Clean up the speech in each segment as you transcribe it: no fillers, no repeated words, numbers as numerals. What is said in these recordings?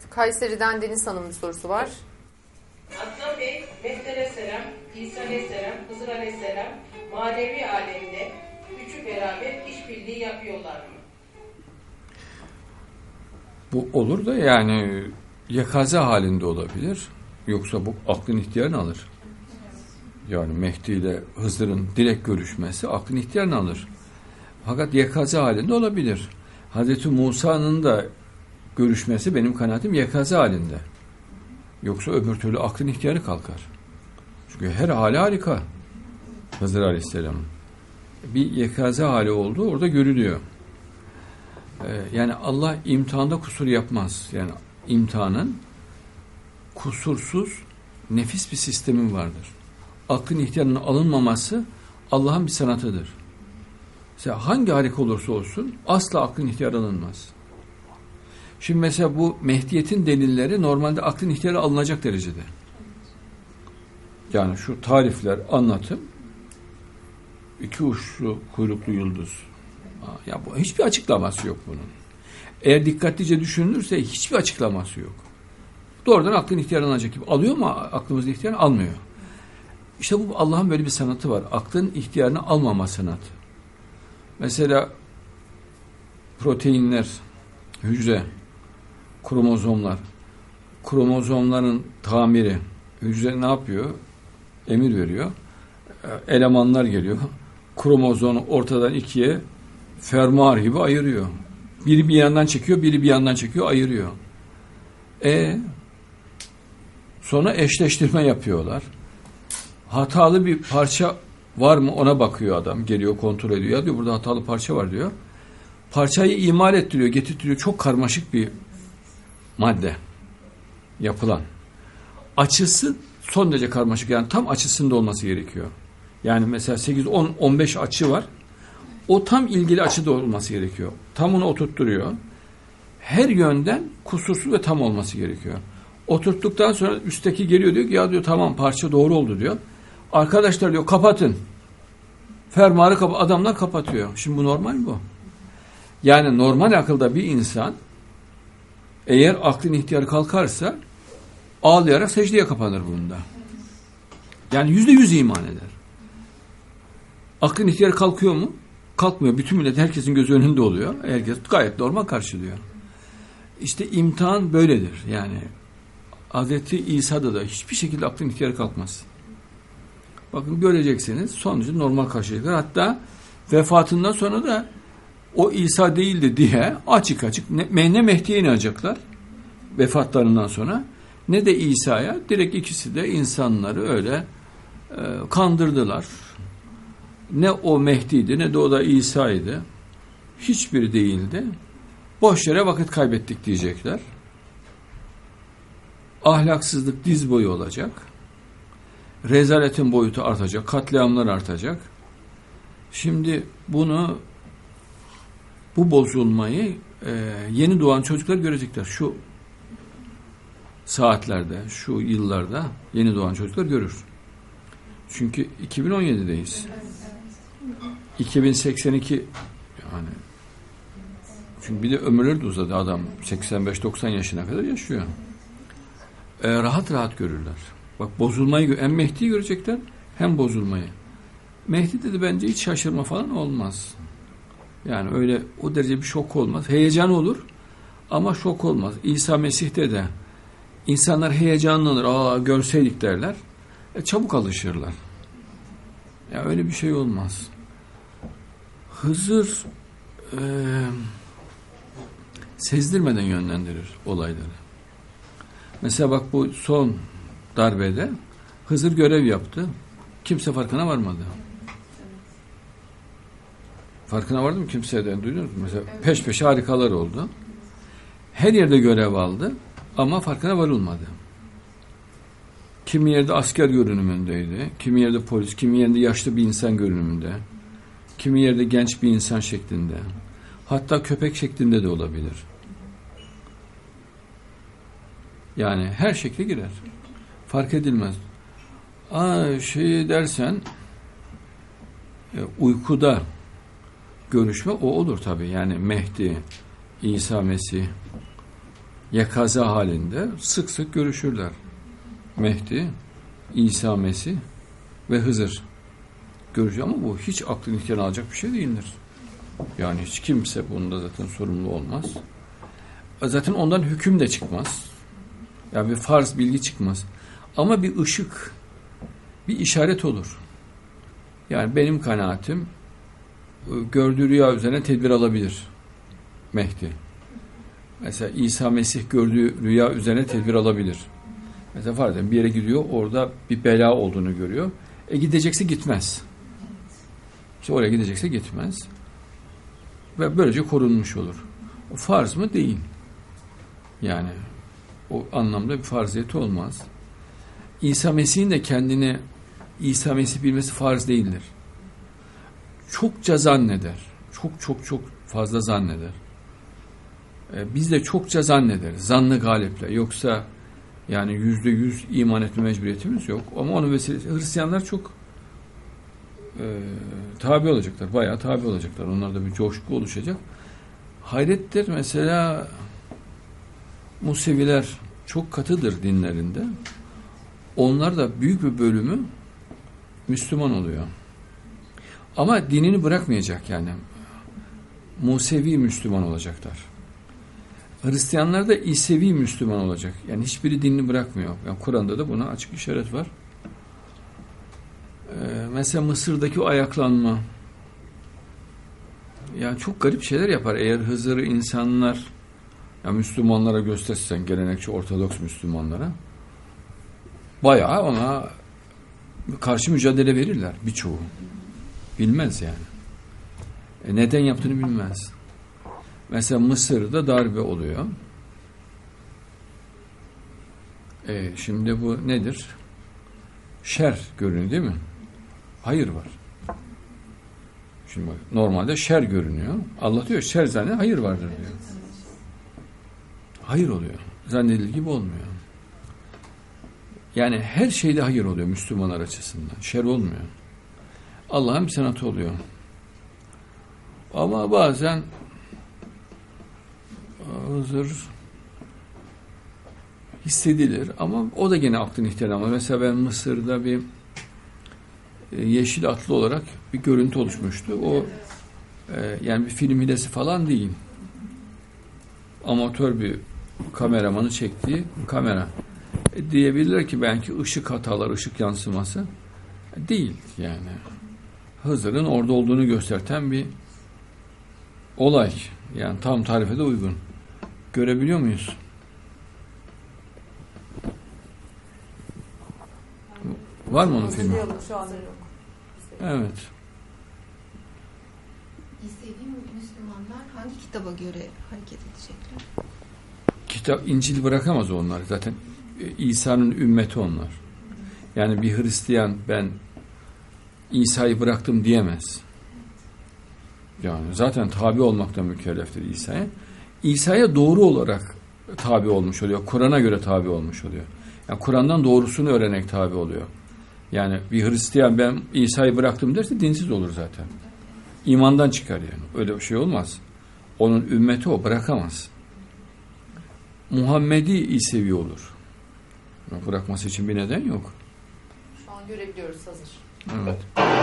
Kayseri'den Deniz Hanım'ın sorusu var. Adnan Bey, Mehdi Aleyhisselam, İsa Aleyhisselam, Hızır Aleyhisselam manevi alemde üçü beraber işbirliği yapıyorlar mı? Bu olur da yani yakaze halinde olabilir. Yoksa bu aklın ihtiyarını alır. Yani Mehdi ile Hızır'ın direkt görüşmesi aklın ihtiyarını alır. Fakat yakaze halinde olabilir. Hazreti Musa'nın da görüşmesi benim kanaatim yakaze halinde. Yoksa öbür türlü aklın ihtiyarı kalkar. Çünkü her hali harika. Hızır Aleyhisselam'ın. Bir yekaze hali olduğu orada görülüyor. Yani Allah imtihanda kusur yapmaz. Yani imtihanın kusursuz, nefis bir sistemi vardır. Aklın ihtiyarının alınmaması Allah'ın bir sanatıdır. Mesela hangi harika olursa olsun asla aklın ihtiyarı alınmaz. Şimdi mesela bu Mehdiyet'in delilleri normalde aklın ihtiyarı alınacak derecede. Yani şu tarifler, anlatım, iki uçlu kuyruklu yıldız. Ya bu hiçbir açıklaması yok bunun. Eğer dikkatlice düşünülürse hiçbir açıklaması yok. Doğrudan aklın ihtiyarı alınacak gibi. Alıyor mu aklımızın ihtiyarını? Almıyor. İşte bu Allah'ın böyle bir sanatı var. Aklın ihtiyarını almama sanatı. Mesela proteinler, hücre, kromozomlar, kromozomların tamiri, hücre ne yapıyor? Emir veriyor. Elemanlar geliyor. Kromozonu ortadan ikiye fermuar gibi ayırıyor. Biri bir yandan çekiyor, biri bir yandan çekiyor, ayırıyor. Sonra eşleştirme yapıyorlar. Hatalı bir parça var mı ona bakıyor adam. Geliyor kontrol ediyor. Ya diyor burada hatalı parça var diyor. Parçayı imal ettiriyor, getirtiyor. Çok karmaşık bir madde yapılan. Açısı son derece karmaşık. Yani tam açısında olması gerekiyor. Yani mesela 8, 10, 15 açı var. O tam ilgili açıda olması gerekiyor. Tam onu oturtturuyor. Her yönden kusursuz ve tam olması gerekiyor. Oturttuktan sonra üstteki geliyor diyor ki ya diyor tamam parça doğru oldu diyor. Arkadaşlar diyor kapatın. Fermuarı adamlar kapatıyor. Şimdi bu normal mi bu? Yani normal akılda bir insan eğer aklın ihtiyarı kalkarsa ağlayarak secdeye kapanır bunda. Yani %100 iman eder. Aklın ihtiyarı kalkıyor mu? Kalkmıyor. Bütün millet herkesin gözü önünde oluyor. Herkes gayet normal karşılıyor. İşte imtihan böyledir. Yani Hazreti İsa'da da hiçbir şekilde aklın ihtiyarı kalkmaz. Bakın göreceksiniz sonucu normal karşılayacaklar. Hatta vefatından sonra da o İsa değildi diye açık açık ne Mehdi'ye inanacaklar vefatlarından sonra ne de İsa'ya. Direkt ikisi de insanları öyle kandırdılar. Ne o Mehdi'ydi ne de o da İsa'ydı. Hiçbiri değildi. Boş yere vakit kaybettik diyecekler. Ahlaksızlık diz boyu olacak. Rezaletin boyutu artacak. Katliamlar artacak. Şimdi bu bozulmayı yeni doğan çocuklar görecekler. Şu saatlerde, şu yıllarda yeni doğan çocuklar görür. Çünkü 2017'deyiz. 2082 yani çünkü bir de ömürleri de uzadı adam 85-90 yaşına kadar yaşıyor. Rahat rahat görürler. Bak bozulmayı hem Mehdi'yi görecekler hem bozulmayı. Mehdi'de de bence hiç şaşırma falan olmaz. Yani öyle o derece bir şok olmaz. Heyecan olur ama şok olmaz. İsa Mesih'te de insanlar heyecanlanır. Görseydik derler. Çabuk alışırlar. Ya öyle bir şey olmaz. Hızır sezdirmeden yönlendirir olayları. Mesela bak bu son darbede Hızır görev yaptı. Kimse farkına varmadı. Farkına vardı mı kimseden duydunuz mu? Mesela peş peşe harikalar oldu. Her yerde görev aldı ama farkına varılmadı. Kimi yerde asker görünümündeydi, kimi yerde polis, kimi yerde yaşlı bir insan görünümünde, kimi yerde genç bir insan şeklinde, hatta köpek şeklinde de olabilir. Yani her şekle girer. Fark edilmez. Dersen uykuda görüşme o olur tabii. Yani Mehdi, İsa Mesih yakaza halinde sık sık görüşürler. Mehdi, İsa Mesih ve Hızır görüşüyor ama bu hiç aklın ihtiyarını alacak bir şey değildir. Yani hiç kimse bunda zaten sorumlu olmaz. Zaten ondan hüküm de çıkmaz. Yani bir farz bilgi çıkmaz. Ama bir ışık, bir işaret olur. Yani benim kanaatim gördüğü rüya üzerine tedbir alabilir Mehdi. Mesela İsa Mesih gördüğü rüya üzerine tedbir alabilir. Mesela farz edelim bir yere gidiyor, orada bir bela olduğunu görüyor. Gidecekse gitmez. İşte oraya gidecekse gitmez. Ve böylece korunmuş olur. O farz mı? Değil. Yani o anlamda bir farziyeti olmaz. İsa Mesih'in de kendini İsa Mesih bilmesi farz değildir. Çokça zanneder. Çok fazla zanneder. Biz de çokça zannederiz. Zannı galiple. Yoksa yani %100 iman etme mecburiyetimiz yok. Ama onun vesilesi Hristiyanlar çok tabi olacaklar. Bayağı tabi olacaklar. Onlarda bir coşku oluşacak. Hayrettir mesela Museviler çok katıdır dinlerinde. Onlar da büyük bir bölümü Müslüman oluyor. Ama dinini bırakmayacak yani. Musevi Müslüman olacaklar. Hristiyanlar da İsevi Müslüman olacak. Yani hiçbiri dinini bırakmıyor. Yani Kur'an'da da buna açık işaret var. Mesela Mısır'daki o ayaklanma. Yani çok garip şeyler yapar. Eğer Hızır'ı insanlar yani Müslümanlara göstersen, gelenekçi Ortodoks Müslümanlara bayağı ona karşı mücadele verirler birçoğu. Bilmez yani. Neden yaptığını bilmez. Mesela Mısır'da darbe oluyor. Şimdi bu nedir? Şer görünüyor değil mi? Hayır var. Şimdi bak, normalde şer görünüyor. Allah diyor şer zannediyor, hayır vardır diyor. Hayır oluyor. Zannedildiği gibi olmuyor. Yani her şeyde hayır oluyor Müslümanlar açısından. Şer olmuyor. Allah'ın bir sanatı oluyor. Ama bazen Hızır hissedilir ama o da gene aklın ihtiyacı. Mesela ben Mısır'da bir yeşil atlı olarak bir görüntü oluşmuştu. O yani bir film hilesi falan değil. Amatör bir kameramanı çektiği kamera. Diyebilirler ki belki ışık hataları, ışık yansıması değil yani. Hızır'ın orada olduğunu gösterten bir olay. Yani tam tarife de uygun. Görebiliyor muyuz? Var mı onun filmi? Şu anda yok. Evet. İsevi Müslümanlar hangi kitaba göre hareket edecekler? Kitap, İncil bırakamaz onlar. Zaten İsa'nın ümmeti onlar. Yani bir Hristiyan ben İsa'yı bıraktım diyemez. Yani zaten tabi olmaktan mükelleftir İsa'ya. İsa'ya doğru olarak tabi olmuş oluyor. Kur'an'a göre tabi olmuş oluyor. Yani Kur'an'dan doğrusunu öğrenerek tabi oluyor. Yani bir Hristiyan ben İsa'yı bıraktım derse dinsiz olur zaten. İmandan çıkar yani. Öyle bir şey olmaz. Onun ümmeti o, bırakamaz. Muhammedi İsevi olur. Bırakması için bir neden yok. Şu an görebiliyoruz hazır. Evet.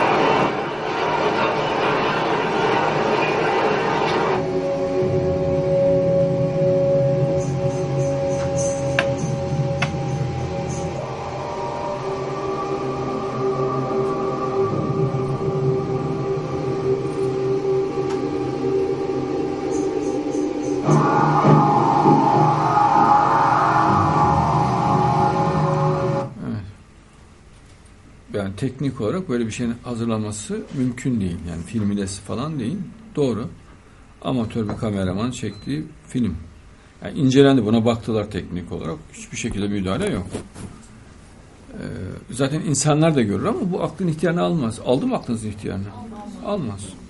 Yani teknik olarak böyle bir şeyin hazırlanması mümkün değil. Yani film hilesi falan değil. Doğru. Amatör bir kameraman çektiği film. Yani incelendi. Buna baktılar teknik olarak. Hiçbir şekilde müdahale yok. Zaten insanlar da görür ama bu aklın ihtiyarını almaz. Aldı mı aklınızın ihtiyarını? Almaz.